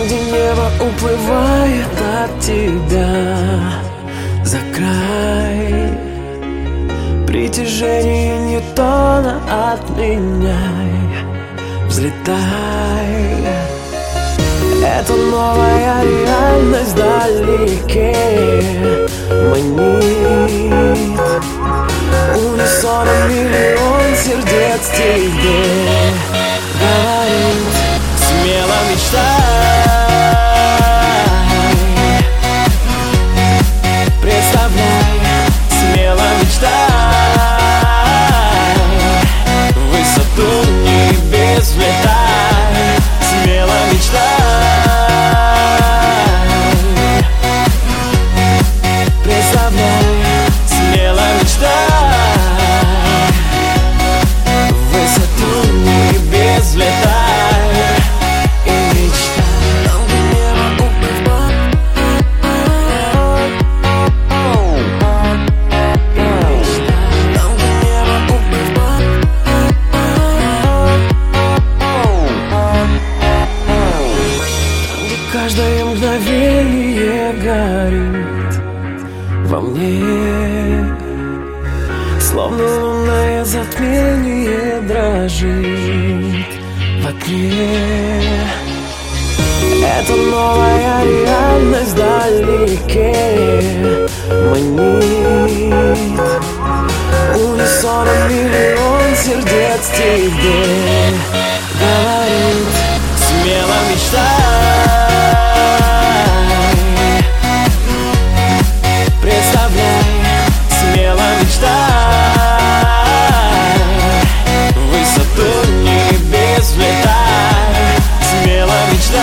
где небо уплывает от тебя за край. Притяжение Ньютона отменяй, взлетай. Это новая реальность вдалеке манит. Унисоном миллион сердец тебе говорит: смело мечтай, представляй, смело мечтай, в высоту небес взлетай, смело мечтай, представляй, смело мечтай, в высоту небес взлетай и мечтай. Каждое мгновение горит во мне, словно лунное затмение дрожит в окне. Это новая реальность вдалеке манит. Унисоном миллион сердец тебе говорит: смело мечтай, представляй, смело мечтай, в высоту небес взлетай, смело мечтай,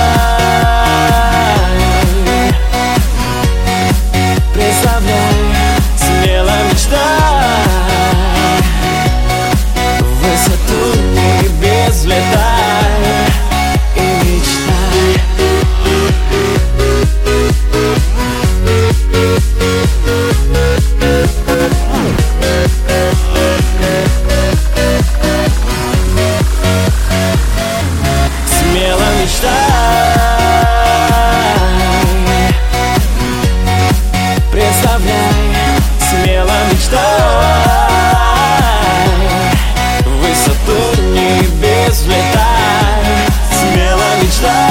представляй, смело мечтай, в высоту небес взлетай и мечтай. Смело мечтай, представляй, смело мечтай, в высоту небес взлетай, смело мечтай.